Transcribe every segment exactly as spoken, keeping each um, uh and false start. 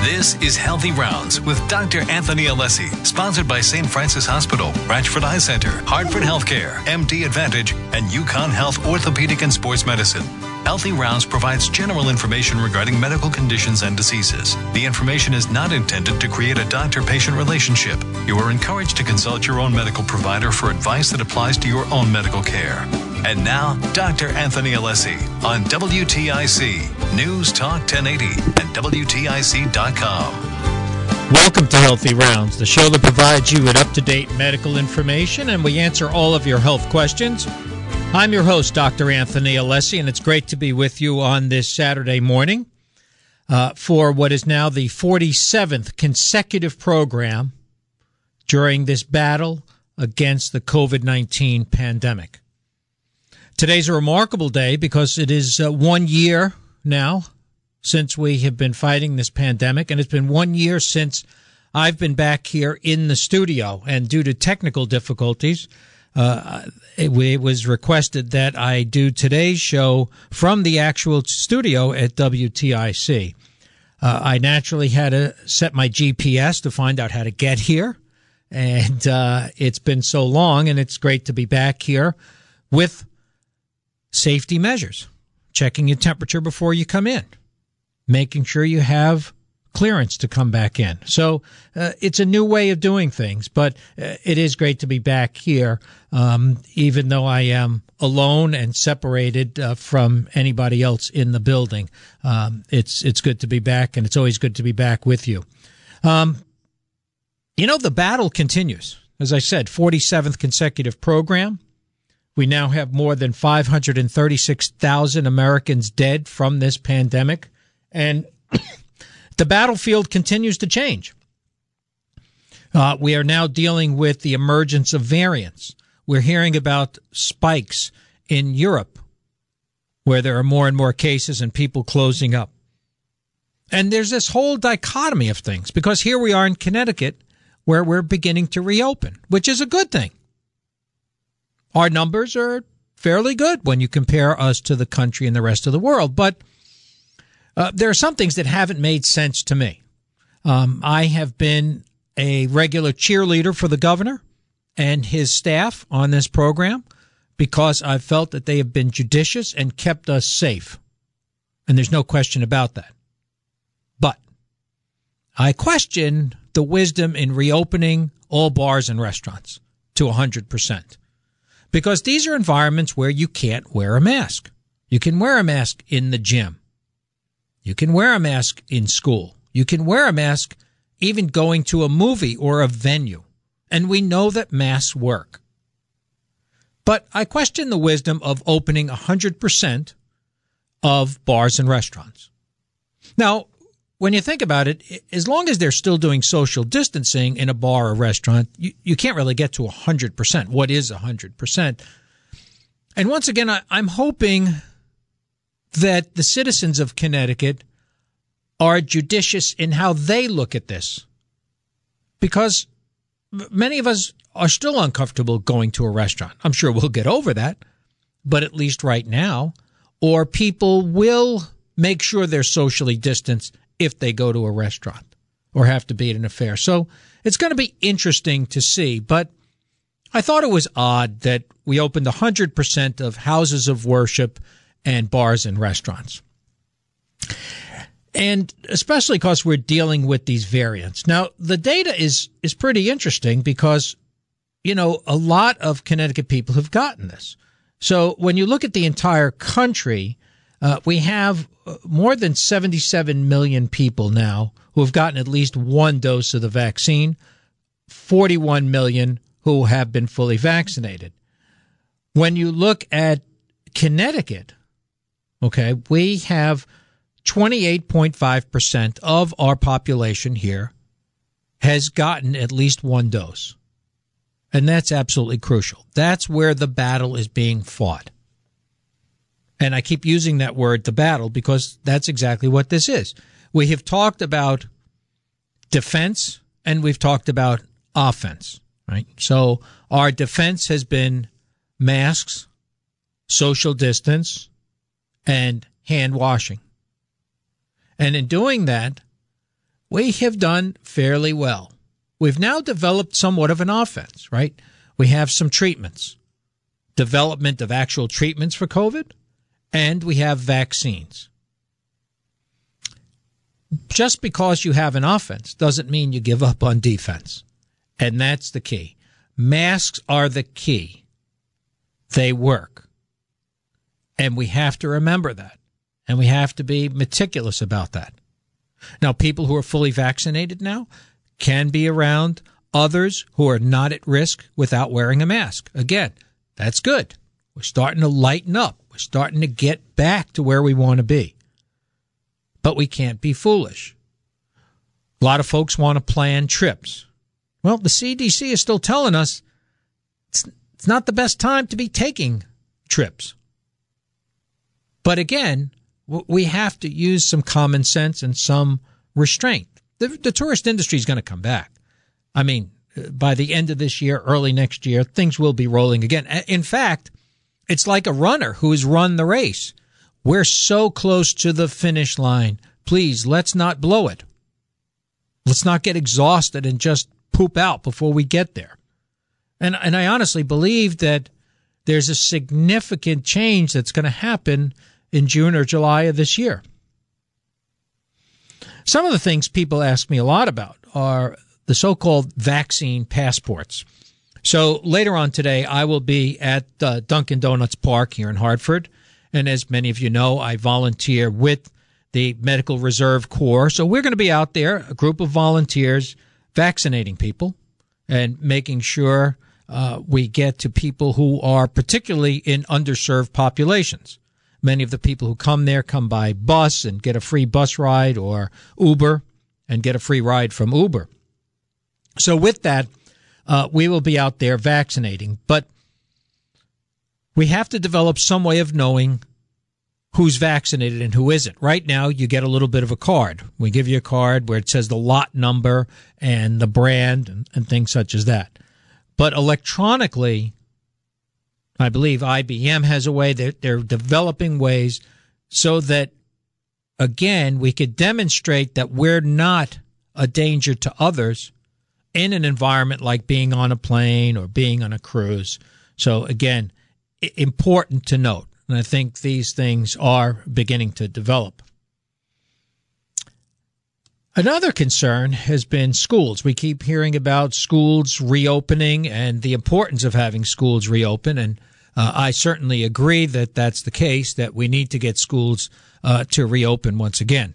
This is Healthy Rounds with Doctor Anthony Alessi, sponsored by Saint Francis Hospital, Ratchford Eye Center, Hartford Healthcare, M D Advantage, and Yukon Health Orthopedic and Sports Medicine. Healthy Rounds provides general information regarding medical conditions and diseases. The information is not intended to create a doctor-patient relationship. You are encouraged to consult your own medical provider for advice that applies to your own medical care. And now, Doctor Anthony Alessi on W T I C, News Talk ten eighty, and W T I C dot com. Welcome to Healthy Rounds, the show that provides you with up-to-date medical information, and we answer all of your health questions. I'm your host, Doctor Anthony Alessi, and it's great to be with you on this Saturday morning uh, for what is now the forty-seventh consecutive program during this battle against the COVID nineteen pandemic. Today's a remarkable day because it is uh, one year now since we have been fighting this pandemic, and it's been one year since I've been back here in the studio. And due to technical difficulties, uh, it, it was requested that I do today's show from the actual studio at W T I C. Uh, I naturally had to set my G P S to find out how to get here, and uh, it's been so long, and it's great to be back here with safety measures, checking your temperature before you come in, making sure you have clearance to come back in. So uh, it's a new way of doing things, but uh, it is great to be back here, um, even though I am alone and separated uh, from anybody else in the building. Um, it's it's good to be back, and it's always good to be back with you. Um, you know, the battle continues. As I said, forty-seventh consecutive program. We now have more than five hundred thirty-six thousand Americans dead from this pandemic, and the battlefield continues to change. Uh, we are now dealing with the emergence of variants. We're hearing about spikes in Europe, where there are more and more cases and people closing up. And there's this whole dichotomy of things, because here we are in Connecticut, where we're beginning to reopen, which is a good thing. Our numbers are fairly good when you compare us to the country and the rest of the world, but uh, there are some things that haven't made sense to me. Um, I have been a regular cheerleader for the governor and his staff on this program because I've felt that they have been judicious and kept us safe, and there's no question about that. But I question the wisdom in reopening all bars and restaurants to one hundred percent. Because these are environments where you can't wear a mask. You can wear a mask in the gym. You can wear a mask in school. You can wear a mask even going to a movie or a venue. And we know that masks work. But I question the wisdom of opening one hundred percent of bars and restaurants. Now, when you think about it, as long as they're still doing social distancing in a bar or restaurant, you, you can't really get to one hundred percent. What is one hundred percent? And once again, I, I'm hoping that the citizens of Connecticut are judicious in how they look at this, because many of us are still uncomfortable going to a restaurant. I'm sure we'll get over that, but at least right now, or people will make sure they're socially distanced if they go to a restaurant or have to be at an affair. So it's going to be interesting to see. But I thought it was odd that we opened one hundred percent of houses of worship and bars and restaurants. And especially because we're dealing with these variants. Now, the data is, is pretty interesting because, you know, a lot of Connecticut people have gotten this. So when you look at the entire country, uh, we have more than seventy-seven million people now who have gotten at least one dose of the vaccine, forty-one million who have been fully vaccinated. When you look at Connecticut, okay, we have twenty-eight point five percent of our population here has gotten at least one dose. And that's absolutely crucial. That's where the battle is being fought. And I keep using that word, the battle, because that's exactly what this is. We have talked about defense and we've talked about offense, right? So our defense has been masks, social distance, and hand washing. And in doing that, we have done fairly well. We've now developed somewhat of an offense, right? We have some treatments, development of actual treatments for COVID, and we have vaccines. Just because you have an offense doesn't mean you give up on defense. And that's the key. Masks are the key. They work. And we have to remember that. And we have to be meticulous about that. Now, people who are fully vaccinated now can be around others who are not at risk without wearing a mask. Again, that's good. We're starting to lighten up. We're starting to get back to where we want to be. But we can't be foolish. A lot of folks want to plan trips. Well, the C D C is still telling us it's, it's not the best time to be taking trips. But again, we have to use some common sense and some restraint. The, the tourist industry is going to come back. I mean, by the end of this year, early next year, things will be rolling again. In fact, it's like a runner who has run the race. We're so close to the finish line. Please, let's not blow it. Let's not get exhausted and just poop out before we get there. And, and I honestly believe that there's a significant change that's going to happen in June or July of this year. Some of the things people ask me a lot about are the so-called vaccine passports. So later on today, I will be at uh, Dunkin' Donuts Park here in Hartford. And as many of you know, I volunteer with the Medical Reserve Corps. So we're going to be out there, a group of volunteers, vaccinating people and making sure uh, we get to people who are particularly in underserved populations. Many of the people who come there come by bus and get a free bus ride, or Uber and get a free ride from Uber. So with that, uh, we will be out there vaccinating. But we have to develop some way of knowing who's vaccinated and who isn't. Right now, you get a little bit of a card. We give you a card where it says the lot number and the brand and, and things such as that. But electronically, I believe I B M has a way that they're developing ways so that, again, we could demonstrate that we're not a danger to others in an environment like being on a plane or being on a cruise. So, again, important to note. And I think these things are beginning to develop. Another concern has been schools. We keep hearing about schools reopening and the importance of having schools reopen. And uh, I certainly agree that that's the case, that we need to get schools uh, to reopen once again.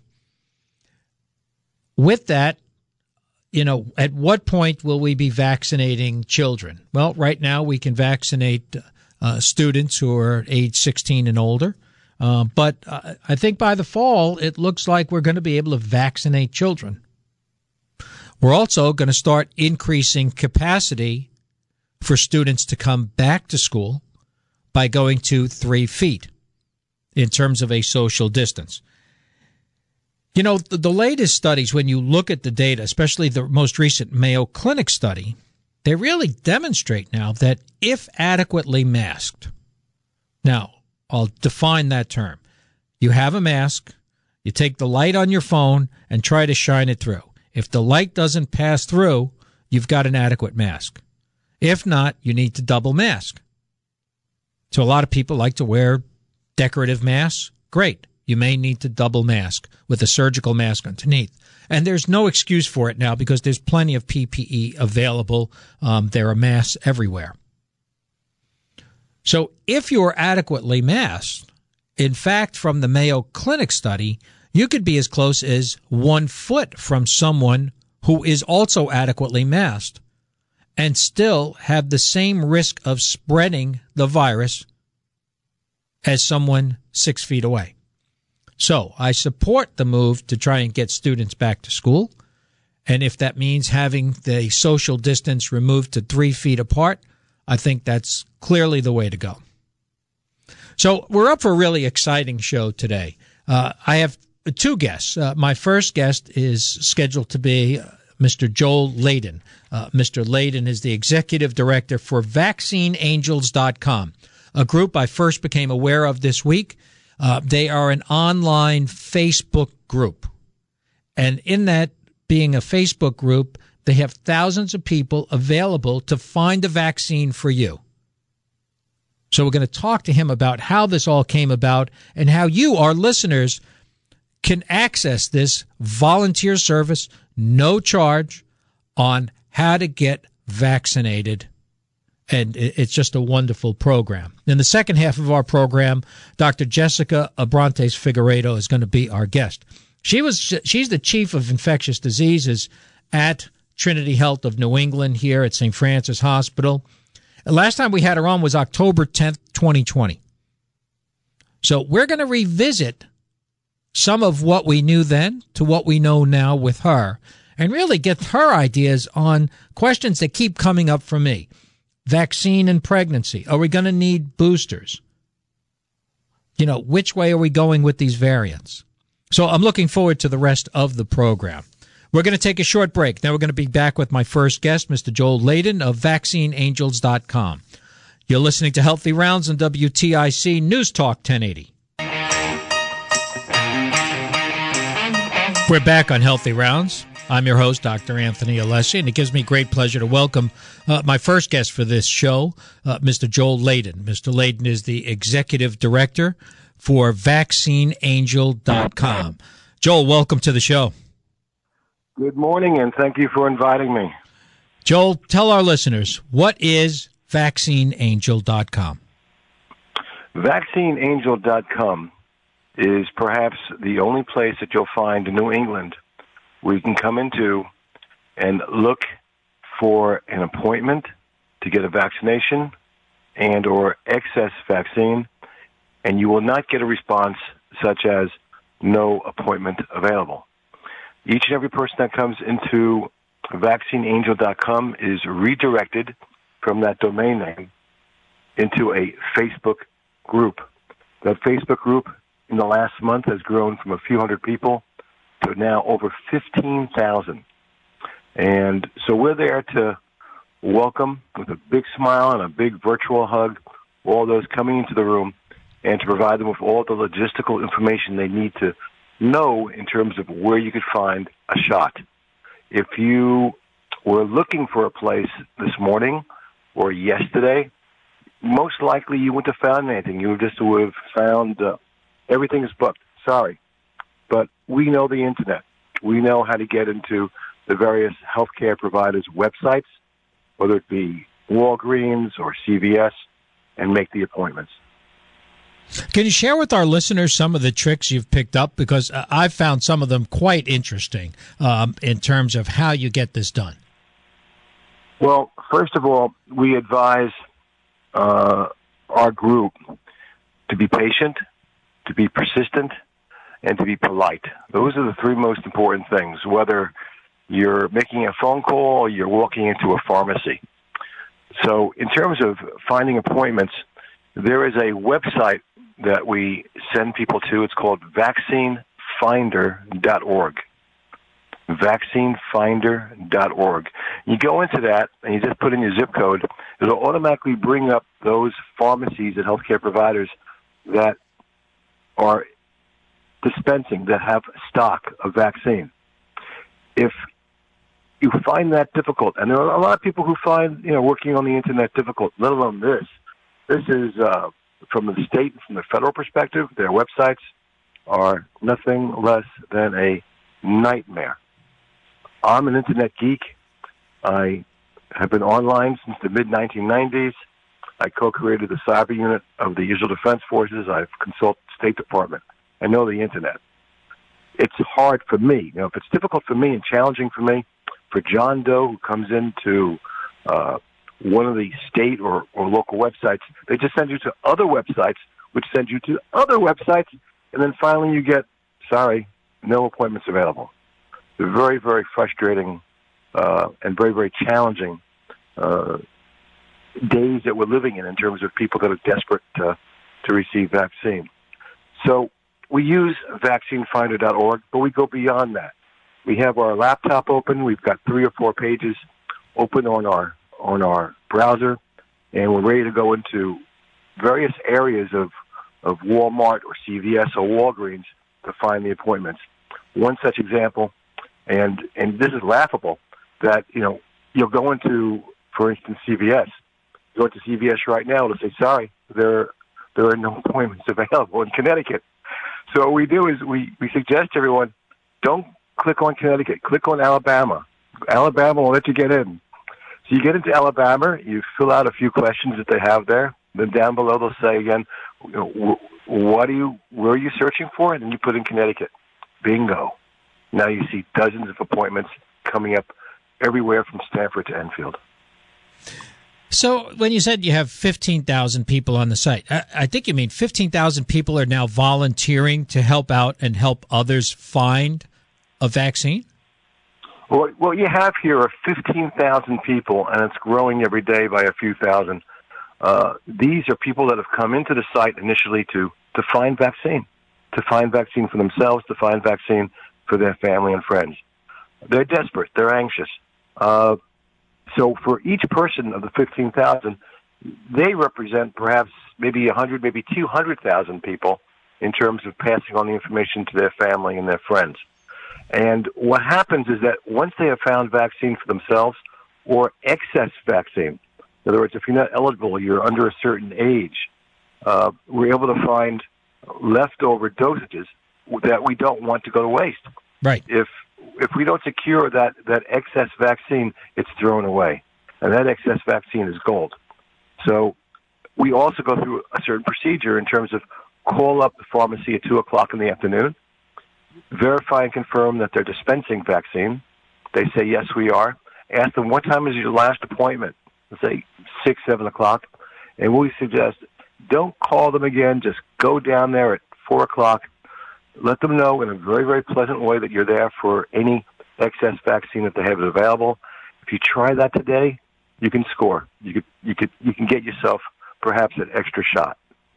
With that, you know, at what point will we be vaccinating children? Well, right now we can vaccinate uh, students who are age sixteen and older. Uh, but uh, I think by the fall, it looks like we're going to be able to vaccinate children. We're also going to start increasing capacity for students to come back to school by going to three feet in terms of a social distance. You know, the, the latest studies, when you look at the data, especially the most recent Mayo Clinic study, they really demonstrate now that if adequately masked, now, I'll define that term. You have a mask, you take the light on your phone and try to shine it through. If the light doesn't pass through, you've got an adequate mask. If not, you need to double mask. So a lot of people like to wear decorative masks. Great. You may need to double mask with a surgical mask underneath. And there's no excuse for it now because there's plenty of P P E available. Um, there are masks everywhere. So if you're adequately masked, in fact, from the Mayo Clinic study, you could be as close as one foot from someone who is also adequately masked and still have the same risk of spreading the virus as someone six feet away. So I support the move to try and get students back to school. And if that means having the social distance removed to three feet apart, I think that's clearly the way to go. So we're up for a really exciting show today. Uh, I have two guests. Uh, my first guest is scheduled to be uh, Mister Joel Layden. Uh, Mister Layden is the executive director for vaccine angels dot com, a group I first became aware of this week. Uh, they are an online Facebook group. And in that being a Facebook group, they have thousands of people available to find a vaccine for you. So we're going to talk to him about how this all came about and how you, our listeners, can access this volunteer service, no charge, on how to get vaccinated. And it's just a wonderful program. In the second half of our program, Doctor Jessica Abrantes Figueiredo is going to be our guest. She was she's the chief of infectious diseases at Trinity Health of New England here at Saint Francis Hospital. The last time we had her on was October tenth, twenty twenty. So we're going to revisit some of what we knew then to what we know now with her and really get her ideas on questions that keep coming up for me. Vaccine and pregnancy. Are we going to need boosters? You know, which way are we going with these variants? So I'm looking forward to the rest of the program. We're going to take a short break. Now we're going to be back with my first guest, Mister Joel Layden of vaccine angels dot com. You're listening to Healthy Rounds on W T I C News Talk ten eighty. We're back on Healthy Rounds. I'm your host, Doctor Anthony Alessi, and it gives me great pleasure to welcome uh, my first guest for this show, uh, Mister Joel Layden. Mister Layden is the Executive Director for vaccine angel dot com. Joel, welcome to the show. Good morning, and thank you for inviting me. Joel, tell our listeners, what is vaccine angel dot com? vaccine angel dot com is perhaps the only place that you'll find in New England where you can come into and look for an appointment to get a vaccination and or excess vaccine, and you will not get a response such as no appointment available. Each and every person that comes into vaccine angel dot com is redirected from that domain name into a Facebook group. That Facebook group in the last month has grown from a few hundred people to now over fifteen thousand. And so we're there to welcome with a big smile and a big virtual hug all those coming into the room and to provide them with all the logistical information they need to know in terms of where you could find a shot. If you were looking for a place this morning or yesterday, most likely you wouldn't have found anything. You just would have found uh, everything is booked. Sorry. But we know the Internet. We know how to get into the various healthcare providers' websites, whether it be Walgreens or C V S, and make the appointments. Can you share with our listeners some of the tricks you've picked up? Because uh, I've found some of them quite interesting um, in terms of how you get this done. Well, first of all, we advise uh, our group to be patient, to be persistent, and to be polite. Those are the three most important things, whether you're making a phone call or you're walking into a pharmacy. So in terms of finding appointments, there is a website that we send people to. It's called vaccine finder dot org. vaccine finder dot org. You go into that and you just put in your zip code. It'll automatically bring up those pharmacies and healthcare providers that are dispensing, that have stock of vaccine. If you find that difficult, and there are a lot of people who find, you know, working on the Internet difficult, let alone this. This is, uh, from the state and from the federal perspective, their websites are nothing less than a nightmare. I'm an Internet geek. I have been online since the mid nineteen nineties. I co-created the cyber unit of the Israel Defense Forces. I've consulted the State Department. I know the Internet. It's hard for me. You know, if it's difficult for me and challenging for me, for John Doe who comes into uh, one of the state or, or local websites, they just send you to other websites, which send you to other websites, and then finally you get, sorry, no appointments available. They're very, very frustrating uh, and very, very challenging uh, days that we're living in in terms of people that are desperate to, to receive vaccine. So we use vaccine finder dot org, but we go beyond that. We have our laptop open. We've got three or four pages open on our on our browser, and we're ready to go into various areas of, of Walmart or C V S or Walgreens to find the appointments. One such example And and this is laughable that, you know, you'll go into, for instance, C V S. Go into C V S right now and say, sorry, there there are no appointments available in Connecticut. So what we do is we, we suggest to everyone, don't click on Connecticut. Click on Alabama. Alabama will let you get in. So you get into Alabama, you fill out a few questions that they have there. Then down below they'll say again, you know, what are you, where are you searching for? And then you put in Connecticut. Bingo. Now you see dozens of appointments coming up everywhere from Stamford to Enfield. So when you said you have fifteen thousand people on the site, I, I think you mean fifteen thousand people are now volunteering to help out and help others find a vaccine? Well, what you have here are fifteen thousand people, and it's growing every day by a few thousand. Uh, these are people that have come into the site initially to, to find vaccine, to find vaccine for themselves, to find vaccine for their family and friends. They're desperate. They're anxious. Uh, so for each person of the fifteen thousand, they represent perhaps maybe one hundred, maybe two hundred thousand people in terms of passing on the information to their family and their friends. And what happens is that once they have found vaccine for themselves or excess vaccine, in other words, if you're not eligible, you're under a certain age, uh, we're able to find leftover dosages that we don't want to go to waste. Right. If if we don't secure that, that excess vaccine, it's thrown away. And that excess vaccine is gold. So we also go through a certain procedure in terms of call up the pharmacy at two o'clock in the afternoon, verify and confirm that they're dispensing vaccine. They say, yes, we are. Ask them, what time is your last appointment? Let's say six, seven o'clock. And we suggest, don't call them again. Just go down there at four o'clock. Let them know in a very, very pleasant way that you're there for any excess vaccine that they have available. If you try that today, you can score. You could, you could, you can get yourself perhaps an extra shot.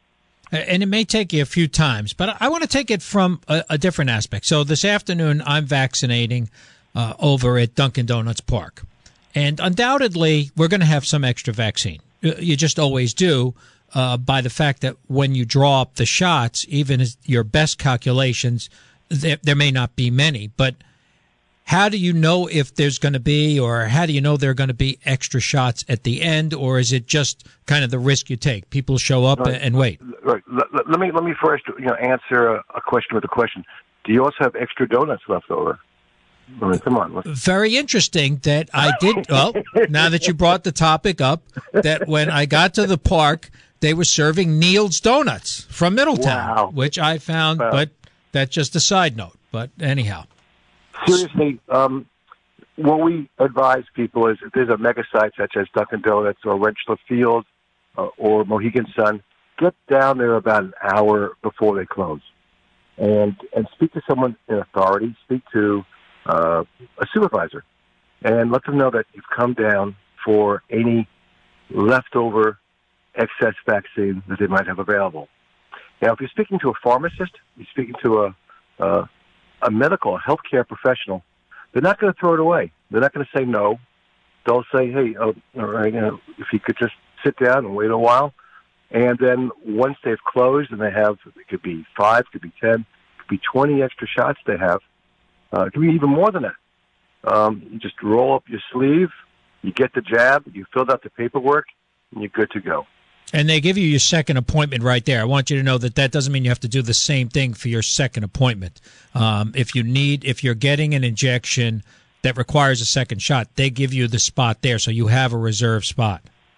And it may take you a few times, but I want to take it from a, a different aspect. So this afternoon, I'm vaccinating uh, over at Dunkin' Donuts Park. And undoubtedly, we're going to have some extra vaccine. You just always do uh, by the fact that when you draw up the shots, even as your best calculations, there, there may not be many. But how do you know if there's going to be, or how do you know there are going to be extra shots at the end, or is it just kind of the risk you take? People show up right. and wait. Right. Let, let me let me first, you know, answer a, a question with a question. Do you also have extra donuts left over? I mean, come on. Let's... Very interesting that I did. Well, now that you brought the topic up, that when I got to the park, they were serving Neil's Donuts from Middletown, wow. which I found, wow. but that's just a side note. But anyhow. Seriously, um, what we advise people is if there's a mega site such as Dunkin' Donuts or Rentschler Field uh, or Mohegan Sun, get down there about an hour before they close, and and speak to someone in authority. Speak to uh, a supervisor, and let them know that you've come down for any leftover excess vaccine that they might have available. Now, if you're speaking to a pharmacist, you're speaking to a uh, a medical, a healthcare professional, they're not going to throw it away. They're not going to say no. They'll say, hey, uh, all right, you know, if you could just sit down and wait a while. And then once they've closed and they have, it could be five, it could be ten, it could be twenty extra shots they have. Uh, it could be even more than that. Um, you just roll up your sleeve, you get the jab, you filled out the paperwork, and you're good to go. And they give you your second appointment right there. I want you to know that that doesn't mean you have to do the same thing for your second appointment. Um, if you need, if you're getting an injection that requires a second shot, they give you the spot there, so you have a reserve spot.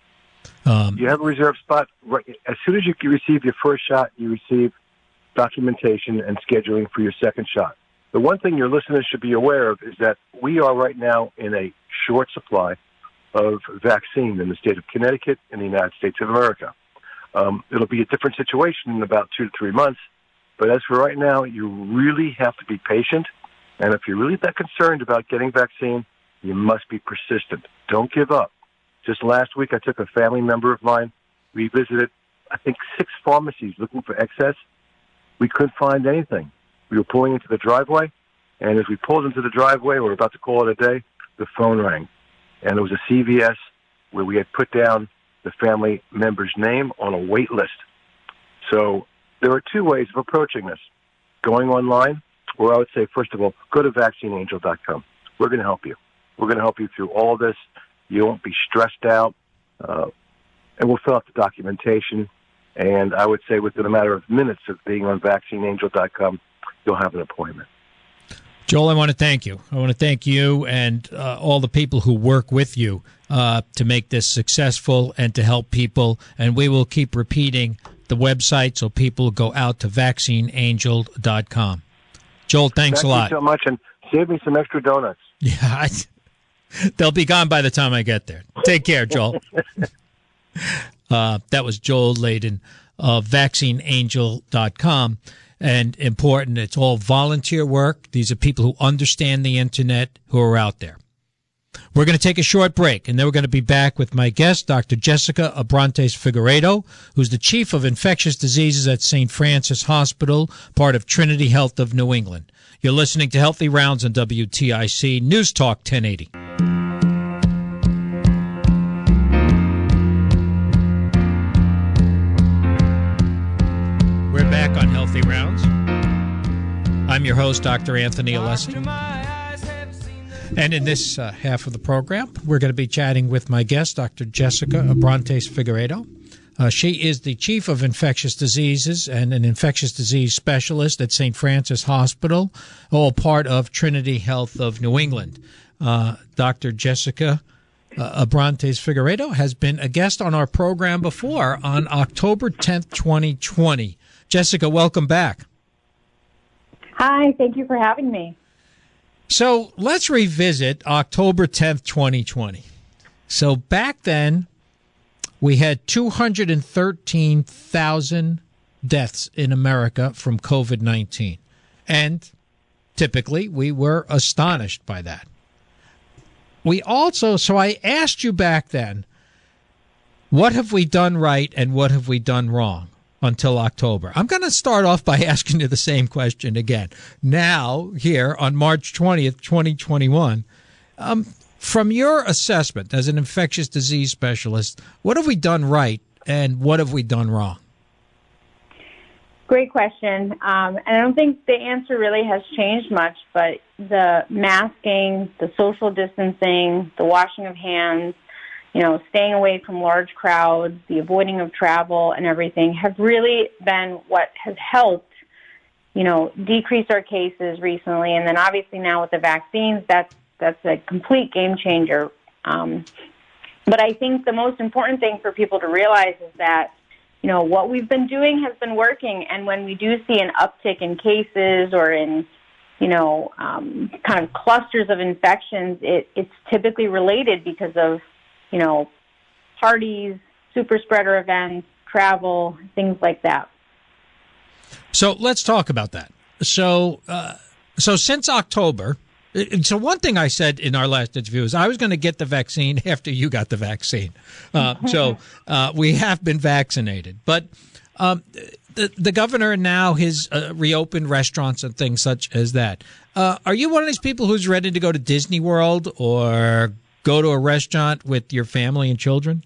Um, you have a reserve spot. Right, as soon as you receive your first shot, you receive documentation and scheduling for your second shot. The one thing your listeners should be aware of is that we are right now in a short supply of vaccine in the state of Connecticut in the United States of America. Um, it'll be a different situation in about two to three months, but as for right now, you really have to be patient, and if you're really that concerned about getting vaccine, you must be persistent. Don't give up. Just last week, I took a family member of mine. We visited, I think, six pharmacies looking for excess. We couldn't find anything. We were pulling into the driveway, and as we pulled into the driveway, we were about to call it a day, the phone rang. And it was a C V S where we had put down the family member's name on a wait list. So there are two ways of approaching this. Going online, Or I would say, first of all, go to vaccine angel dot com. We're going to help you. We're going to help you through all of this. You won't be stressed out. Uh, and we'll fill out the documentation. And I would say within a matter of minutes of being on vaccine angel dot com, you'll have an appointment. Joel, I want to thank you. I want to thank you and uh, all the people who work with you uh, to make this successful and to help people. And we will keep repeating the website so people go out to vaccine angel dot com. Joel, thanks Thank a lot. Thank you so much, and save me some extra donuts. Yeah, I, they'll be gone by the time I get there. Take care, Joel. uh, that was Joel Layden of vaccine angel dot com. And important, it's all volunteer work. These are people who understand the Internet who are out there. We're going to take a short break, and then we're going to be back with my guest, Doctor Jessica Abrantes Figueiredo, who's the Chief of Infectious Diseases at Saint Francis Hospital, part of Trinity Health of New England. You're listening to Healthy Rounds on W T I C News Talk ten eighty. We're back on Healthy Rounds. I'm your host, Doctor Anthony Alessi. And in this uh, half of the program, we're going to be chatting with my guest, Doctor Jessica Abrantes Figueiredo. Uh, she is the Chief of Infectious Diseases and an infectious disease specialist at Saint Francis Hospital, all part of Trinity Health of New England. Uh, Doctor Jessica uh, Abrantes Figueiredo has been a guest on our program before on October tenth, twenty twenty. Jessica, welcome back. Hi, thank you for having me. So let's revisit October tenth, twenty twenty. So back then, we had two hundred thirteen thousand deaths in America from COVID nineteen. And typically, we were astonished by that. We also, so I asked you back then, what have we done right and what have we done wrong until October? I'm going to start off by asking you the same question again. Now, here on March twentieth, twenty twenty-one, um, from your assessment as an infectious disease specialist, what have we done right and what have we done wrong? Great question. Um, and I don't think the answer really has changed much, but the masking, the social distancing, the washing of hands, you know, staying away from large crowds, the avoiding of travel and everything have really been what has helped, you know, decrease our cases recently. And then obviously now with the vaccines, that's, that's a complete game changer. Um, but I think the most important thing for people to realize is that, you know, what we've been doing has been working. And when we do see an uptick in cases or in, you know, um, kind of clusters of infections, it, it's typically related because of, you know, parties, super spreader events, travel, things like that. So let's talk about that. So, uh, so since October, so one thing I said in our last interview is I was going to get the vaccine after you got the vaccine. Uh, so uh, we have been vaccinated, but um, the, the governor now has uh, reopened restaurants and things such as that. Uh, are you one of these people who's ready to go to Disney World or go to a restaurant with your family and children?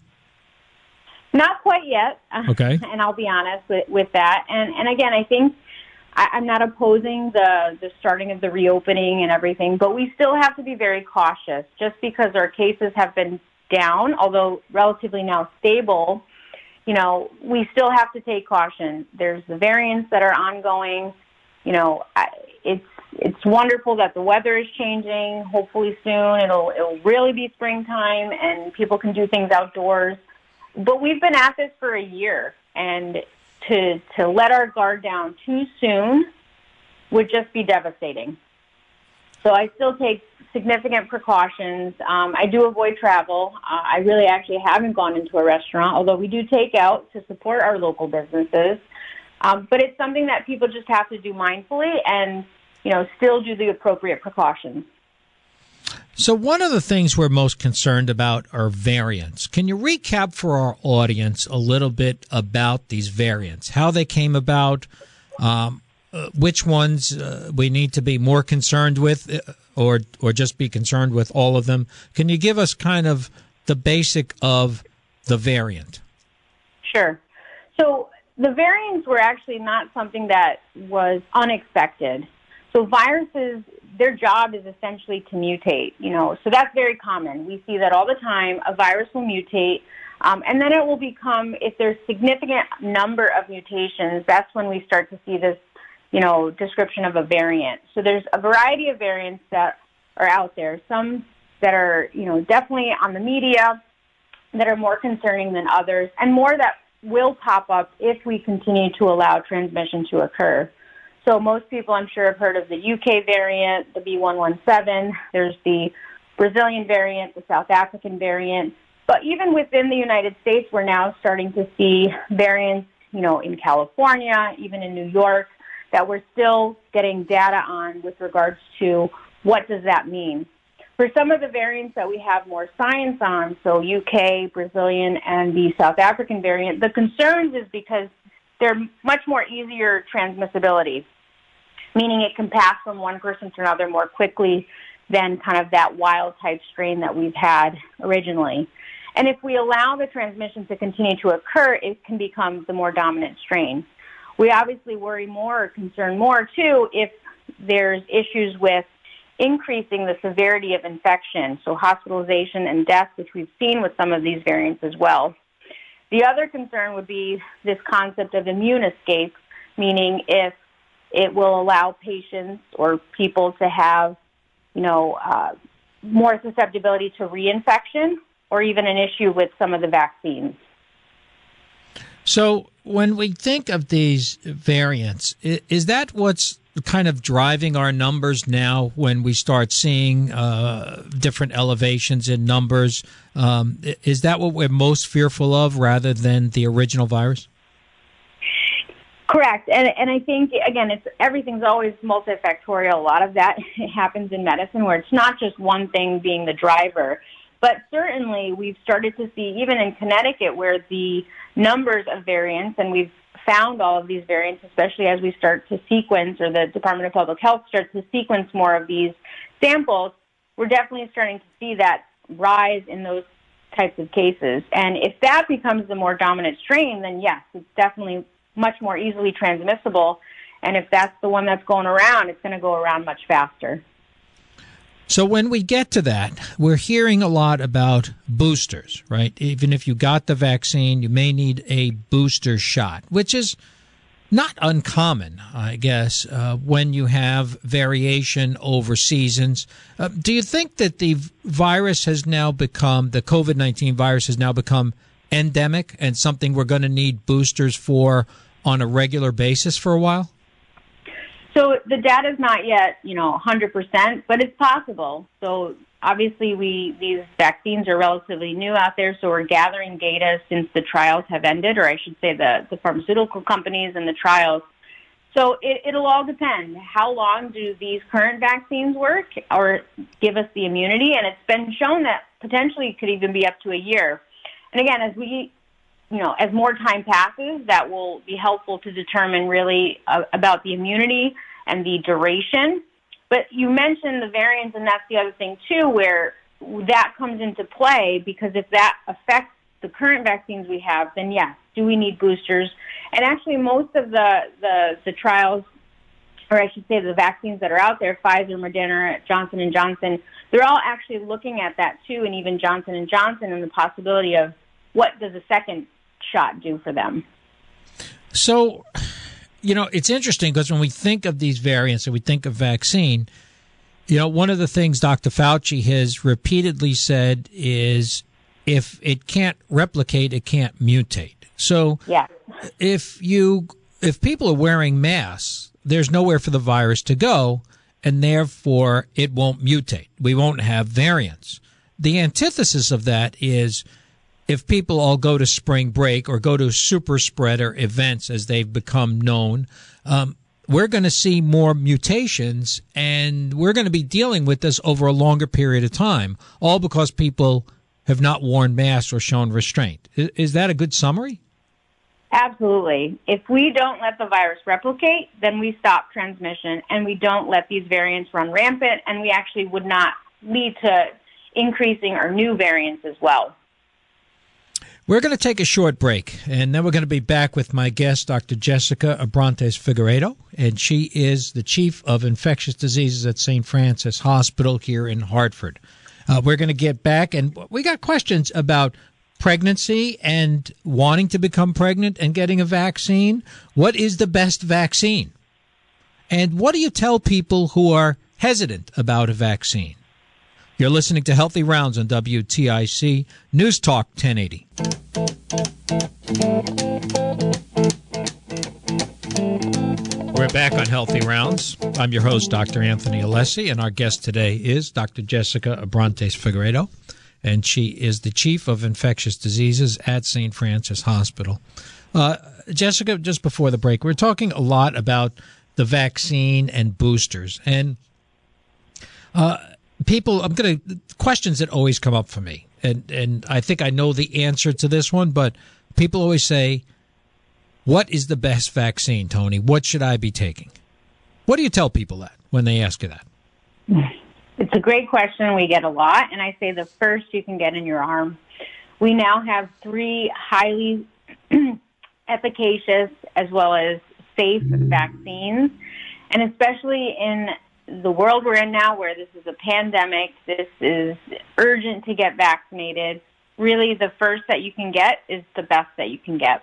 Not quite yet. Okay. And I'll be honest with, with that. And and again, I think I, I'm not opposing the, the starting of the reopening and everything, but we still have to be very cautious. Just because our cases have been down, although relatively now stable, you know, we still have to take caution. There's the variants that are ongoing. You know, I, it's it's wonderful that the weather is changing. Hopefully soon it'll it'll really be springtime and people can do things outdoors. But we've been at this for a year, and to to let our guard down too soon would just be devastating. So I still take significant precautions. Um, I do avoid travel. Uh, I really actually haven't gone into a restaurant, although we do take out to support our local businesses. Um, but it's something that people just have to do mindfully and, you know, still do the appropriate precautions. So one of the things we're most concerned about are variants. Can you recap for our audience a little bit about these variants, how they came about, um, uh, which ones uh, we need to be more concerned with uh, or or just be concerned with all of them? Can you give us kind of the basic of the variant? Sure. So the variants were actually not something that was unexpected. So viruses, their job is essentially to mutate, you know, so that's very common. We see that all the time. A virus will mutate, um, and then it will become, if there's significant number of mutations, that's when we start to see this, you know, description of a variant. So there's a variety of variants that are out there, some that are, you know, definitely on the media, that are more concerning than others, and more that will pop up if we continue to allow transmission to occur. So most people, I'm sure, have heard of the U K variant, the B one one seven. There's the Brazilian variant, the South African variant. But even within the United States, we're now starting to see variants, you know, in California, even in New York, that we're still getting data on with regards to what does that mean. For some of the variants that we have more science on, so U K, Brazilian, and the South African variant, the concerns is because they're much more easier transmissibility, meaning it can pass from one person to another more quickly than kind of that wild-type strain that we've had originally. And if we allow the transmission to continue to occur, it can become the more dominant strain. We obviously worry more or concern more, too, if there's issues with increasing the severity of infection, so hospitalization and death, which we've seen with some of these variants as well. The other concern would be this concept of immune escape, meaning if it will allow patients or people to have, you know, uh, more susceptibility to reinfection or even an issue with some of the vaccines. So when we think of these variants, is that what's kind of driving our numbers now when we start seeing uh, different elevations in numbers? Um, is that what we're most fearful of rather than the original virus? Correct. And and I think, again, it's everything's always multifactorial. A lot of that happens in medicine where it's not just one thing being the driver. But certainly we've started to see, even in Connecticut, where the numbers of variants, and we've found all of these variants, especially as we start to sequence, or the Department of Public Health starts to sequence more of these samples, we're definitely starting to see that rise in those types of cases. And if that becomes the more dominant strain, then yes, it's definitely much more easily transmissible. And if that's the one that's going around, it's going to go around much faster. So when we get to that, we're hearing a lot about boosters, right? Even if you got the vaccine, you may need a booster shot, which is not uncommon, I guess, uh, when you have variation over seasons. Uh, do you think that the virus has now become, the COVID nineteen virus has now become endemic and something we're going to need boosters for on a regular basis for a while? So the data is not yet, you know, one hundred percent, but it's possible. So obviously we these vaccines are relatively new out there, so we're gathering data since the trials have ended, or I should say the, the pharmaceutical companies and the trials. So it, it'll all depend. How long do these current vaccines work or give us the immunity? And it's been shown that potentially it could even be up to a year. And again, as we you know, as more time passes, that will be helpful to determine really uh, about the immunity and the duration. But you mentioned the variants, and that's the other thing, too, where that comes into play, because if that affects the current vaccines we have, then yes, do we need boosters? And actually, most of the, the, the trials, or I should say the vaccines that are out there, Pfizer, Moderna, Johnson and Johnson, they're all actually looking at that, too, and even Johnson and Johnson, and the possibility of what does a second shot do for them. So, you know, it's interesting because when we think of these variants and we think of vaccine, you know, one of the things Doctor Fauci has repeatedly said is if it can't replicate, it can't mutate. So yeah. if you if people are wearing masks, there's nowhere for the virus to go, and therefore it won't mutate. We won't have variants. The antithesis of that is if people all go to spring break or go to super spreader events, as they've become known, um, we're going to see more mutations, and we're going to be dealing with this over a longer period of time, all because people have not worn masks or shown restraint. Is, is that a good summary? Absolutely. If we don't let the virus replicate, then we stop transmission, and we don't let these variants run rampant, and we actually would not lead to increasing or new variants as well. We're going to take a short break, and then we're going to be back with my guest, Doctor Jessica Abrantes Figueredo, and she is the Chief of Infectious Diseases at Saint Francis Hospital here in Hartford. Uh, we're going to get back, and we got questions about pregnancy and wanting to become pregnant and getting a vaccine. What is the best vaccine? And what do you tell people who are hesitant about a vaccine? You're listening to Healthy Rounds on W T I C News Talk ten eighty. We're back on Healthy Rounds. I'm your host, Doctor Anthony Alessi, and our guest today is Doctor Jessica Abrantes Figueredo, and she is the Chief of Infectious Diseases at Saint Francis Hospital. Uh, Jessica, just before the break, we're talking a lot about the vaccine and boosters, and uh, people, I'm going to, questions that always come up for me, and, and I think I know the answer to this one, but people always say, what is the best vaccine, Tony? What should I be taking? What do you tell people that when they ask you that? It's a great question. We get a lot, and I say the first you can get in your arm. We now have three highly efficacious as well as safe vaccines, and especially in the world we're in now where this is a pandemic, this is urgent to get vaccinated. Really, the first that you can get is the best that you can get.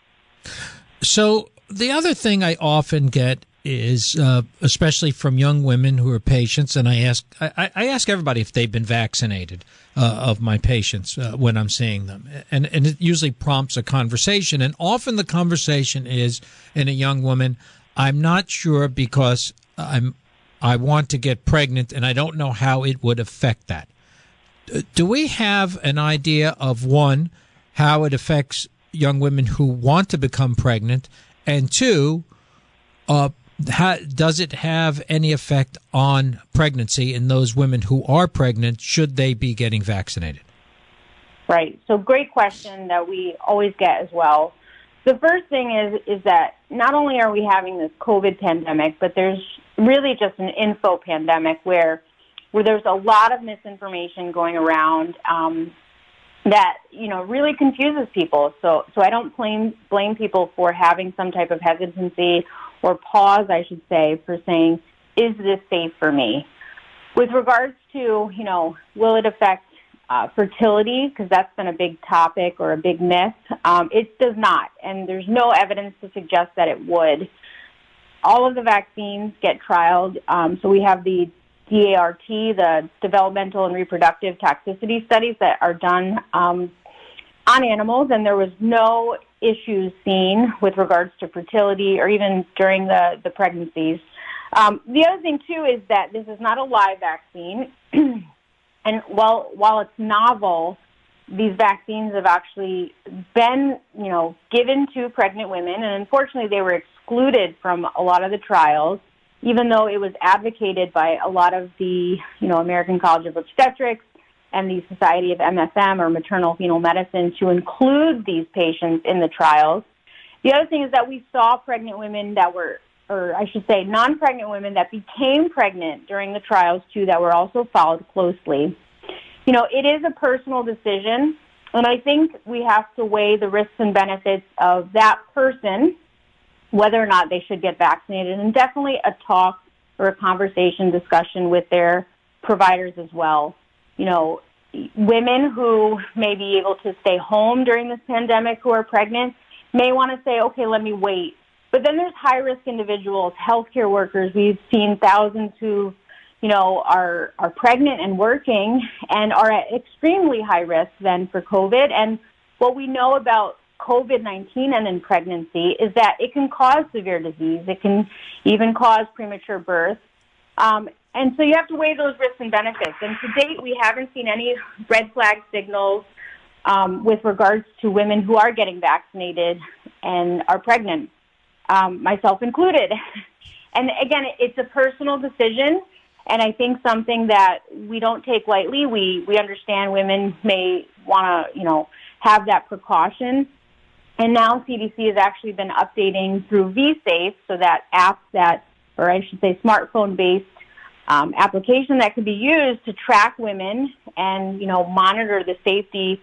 So the other thing I often get is, uh, especially from young women who are patients, and I ask I, I ask everybody if they've been vaccinated uh, of my patients uh, when I'm seeing them, and and it usually prompts a conversation, and often the conversation is in a young woman, I'm not sure because I'm I want to get pregnant and I don't know how it would affect that. Do we have an idea of, one, how it affects young women who want to become pregnant, and two, uh, how, does it have any effect on pregnancy in those women who are pregnant? Should they be getting vaccinated? Right. So great question that we always get as well. The first thing is is that not only are we having this COVID pandemic, but there's really just an info pandemic where where there's a lot of misinformation going around um, that, you know, really confuses people. So so I don't blame blame people for having some type of hesitancy or pause, I should say, for saying, is this safe for me? With regards to, you know, will it affect uh, fertility, because that's been a big topic or a big myth, um, it does not. And there's no evidence to suggest that it would. All of the vaccines get trialed. Um, so we have the D A R T, the developmental and reproductive toxicity studies that are done um, on animals, and there was no issues seen with regards to fertility or even during the, the pregnancies. Um, the other thing, too, is that this is not a live vaccine, and while while it's novel, these vaccines have actually been, you know, given to pregnant women, and unfortunately they were excluded from a lot of the trials, even though it was advocated by a lot of the, you know, American College of Obstetrics and the Society of M F M, or Maternal Fetal Medicine, to include these patients in the trials. The other thing is that we saw pregnant women that were, or I should say non-pregnant women that became pregnant during the trials, too, that were also followed closely. You know, it is a personal decision, and I think we have to weigh the risks and benefits of that person, whether or not they should get vaccinated, and definitely a talk or a conversation, discussion with their providers as well. You know, women who may be able to stay home during this pandemic who are pregnant may want to say, okay, let me wait. But then there's high-risk individuals, healthcare workers. We've seen thousands who, you know, are, are pregnant and working and are at extremely high risk then for COVID. And what we know about COVID nineteen and in pregnancy is that it can cause severe disease. It can even cause premature birth. Um, and so you have to weigh those risks and benefits. And to date, we haven't seen any red flag signals um, with regards to women who are getting vaccinated and are pregnant, um, myself included. And again, it's a personal decision, and I think something that we don't take lightly. We we understand women may want to, you know, have that precaution. And now C D C has actually been updating through V-Safe, so that app that, or I should say smartphone-based um, application that could be used to track women and, you know, monitor the safety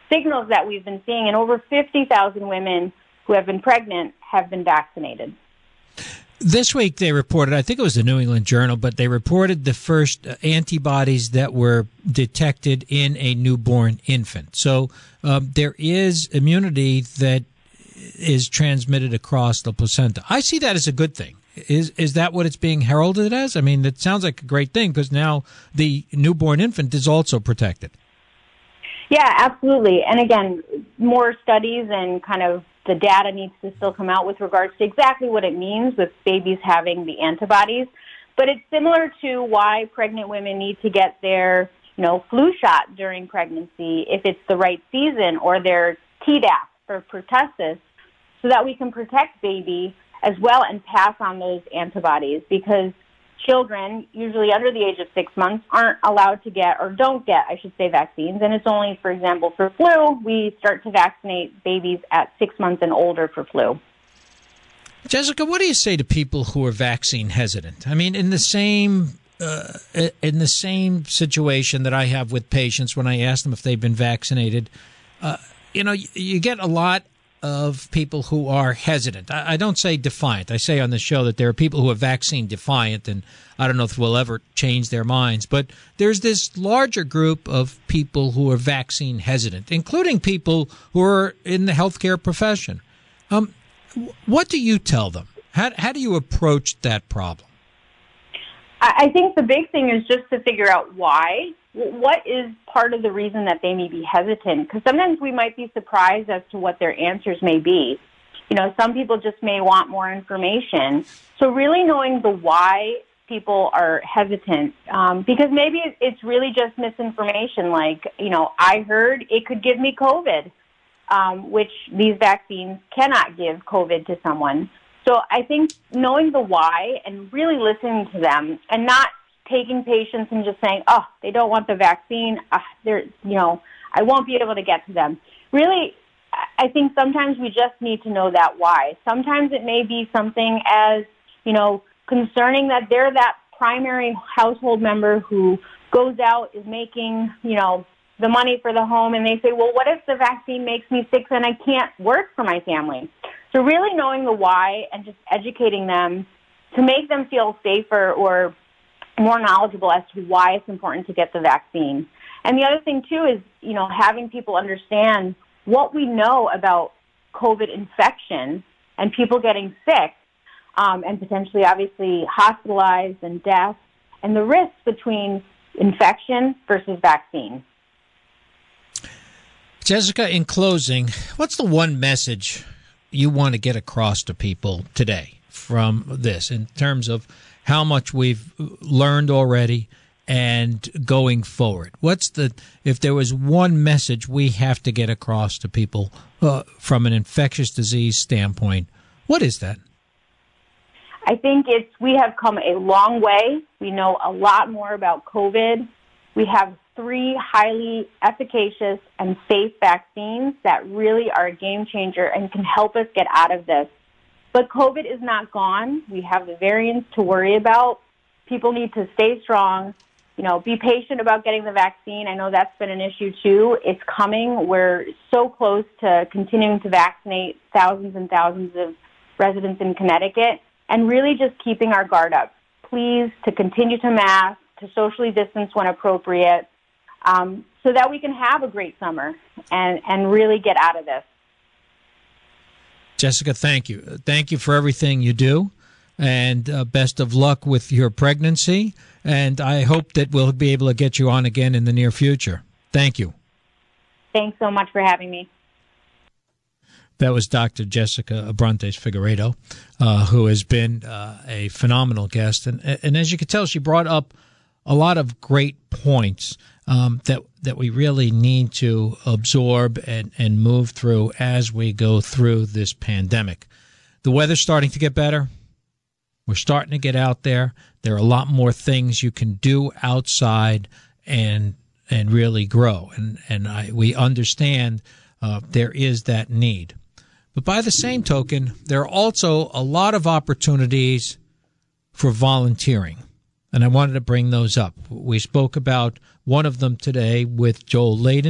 signals that we've been seeing, and over fifty thousand women who have been pregnant have been vaccinated. This week they reported, I think it was the New England Journal, but they reported the first antibodies that were detected in a newborn infant. So um, there is immunity that is transmitted across the placenta. I see that as a good thing. Is is that what it's being heralded as? I mean, it sounds like a great thing because now the newborn infant is also protected. Yeah, absolutely. And again, more studies and kind of the data needs to still come out with regards to exactly what it means with babies having the antibodies. But it's similar to why pregnant women need to get their, you know, flu shot during pregnancy if it's the right season, or their Tdap for pertussis, so that we can protect baby as well and pass on those antibodies, because children, usually under the age of six months, aren't allowed to get, or don't get, I should say, vaccines. And it's only, for example, for flu, we start to vaccinate babies at six months and older for flu. Jessica, what do you say to people who are vaccine hesitant? I mean, in the same uh, in the same situation that I have with patients when I ask them if they've been vaccinated, uh, you know, you, you get a lot of people who are hesitant. I, I don't say defiant. I say on the show that there are people who are vaccine defiant, and I don't know if we'll ever change their minds. But there's this larger group of people who are vaccine hesitant, including people who are in the healthcare profession. Um, what do you tell them? How, how do you approach that problem? I think the big thing is just to figure out why. What is part of the reason that they may be hesitant? Because sometimes we might be surprised as to what their answers may be. You know, some people just may want more information. So really knowing the why people are hesitant, um, because maybe it's really just misinformation. Like, you know, I heard it could give me COVID, um, which these vaccines cannot give COVID to someone. So I think knowing the why and really listening to them, and not taking patients and just saying, oh, they don't want the vaccine, uh, they're, you know, I won't be able to get to them. Really, I think sometimes we just need to know that why. Sometimes it may be something as, you know, concerning that they're that primary household member who goes out, is making, you know, the money for the home, and they say, well, what if the vaccine makes me sick and I can't work for my family? So really knowing the why and just educating them to make them feel safer or more knowledgeable as to why it's important to get the vaccine. And the other thing, too, is, you know, having people understand what we know about COVID infection and people getting sick, um, and potentially, obviously, hospitalized and death, and the risk between infection versus vaccine. Jessica, in closing, what's the one message you want to get across to people today from this in terms of how much we've learned already and going forward? What's the, if there was one message we have to get across to people uh, from an infectious disease standpoint, what is that? I think it's, we have come a long way. We know a lot more about COVID. We have three highly efficacious and safe vaccines that really are a game changer and can help us get out of this. But COVID is not gone. We have the variants to worry about. People need to stay strong, you know, be patient about getting the vaccine. I know that's been an issue too. It's coming. We're so close to continuing to vaccinate thousands and thousands of residents in Connecticut, and really just keeping our guard up. Please, to continue to mask, to socially distance when appropriate, um, so that we can have a great summer and, and really get out of this. Jessica, thank you. Thank you for everything you do, and uh, best of luck with your pregnancy. And I hope that we'll be able to get you on again in the near future. Thank you. Thanks so much for having me. That was Doctor Jessica Abrantes Figueredo, uh, who has been uh, a phenomenal guest. And, and as you can tell, she brought up a lot of great points um, that that we really need to absorb and, and move through as we go through this pandemic. The weather's starting to get better. We're starting to get out there. There are a lot more things you can do outside and and really grow. And, and I, we understand uh, there is that need. But by the same token, there are also a lot of opportunities for volunteering. And I wanted to bring those up. We spoke about one of them today with Joel Layden,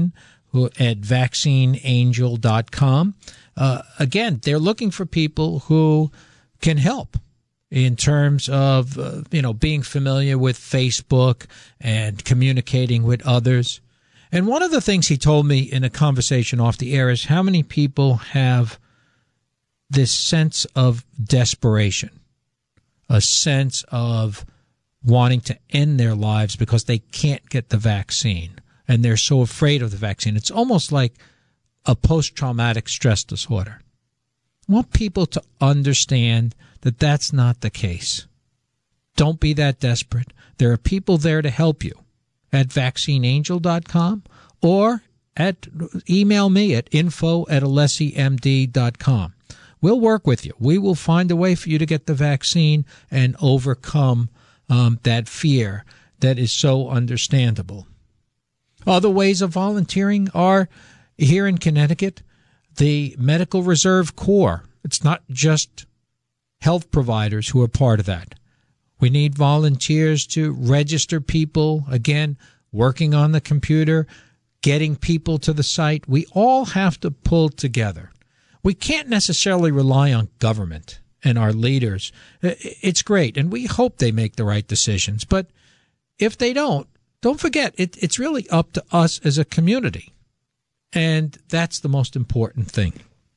who at vaccine angel dot com. Uh, again, they're looking for people who can help in terms of, uh, you know, being familiar with Facebook and communicating with others. And one of the things he told me in a conversation off the air is how many people have this sense of desperation, a sense of wanting to end their lives because they can't get the vaccine and they're so afraid of the vaccine. It's almost like a post-traumatic stress disorder. I want people to understand that that's not the case. Don't be that desperate. There are people there to help you at vaccine angel dot com or at email me at info at alessi m d dot com. We'll work with you. We will find a way for you to get the vaccine and overcome um, that fear that is so understandable. Other ways of volunteering are here in Connecticut, the Medical Reserve Corps. It's not just health providers who are part of that. We need volunteers to register people, again, working on the computer, getting people to the site. We all have to pull together. We can't necessarily rely on government and our leaders. It's great, and we hope they make the right decisions. But if they don't, don't forget, it, it's really up to us as a community. And that's the most important thing.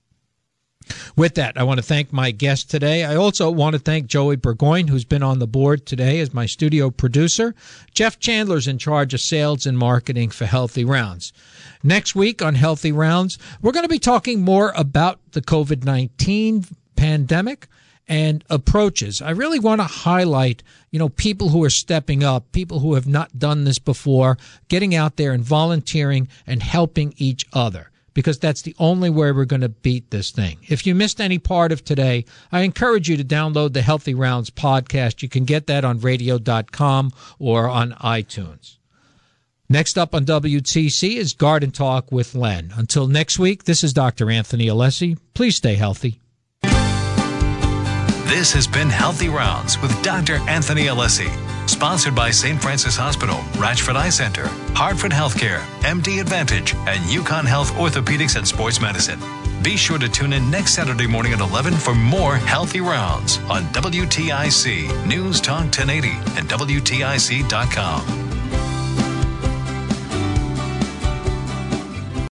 With that, I want to thank my guest today. I also want to thank Joey Burgoyne, who's been on the board today as my studio producer. Jeff Chandler's in charge of sales and marketing for Healthy Rounds. Next week on Healthy Rounds, we're going to be talking more about the COVID nineteen pandemic and approaches. I really want to highlight, you know, people who are stepping up, people who have not done this before, getting out there and volunteering and helping each other, because that's the only way we're going to beat this thing. If you missed any part of today, I encourage you to download the Healthy Rounds podcast. You can get that on radio dot com or on iTunes. Next up on W T C is Garden Talk with Len. Until next week, this is Doctor Anthony Alessi. Please stay healthy. This has been Healthy Rounds with Doctor Anthony Alessi, sponsored by Saint Francis Hospital, Ratchford Eye Center, Hartford Healthcare, M D Advantage, and UConn Health Orthopedics and Sports Medicine. Be sure to tune in next Saturday morning at eleven for more Healthy Rounds on W T I C, News Talk ten eighty, and W T I C dot com.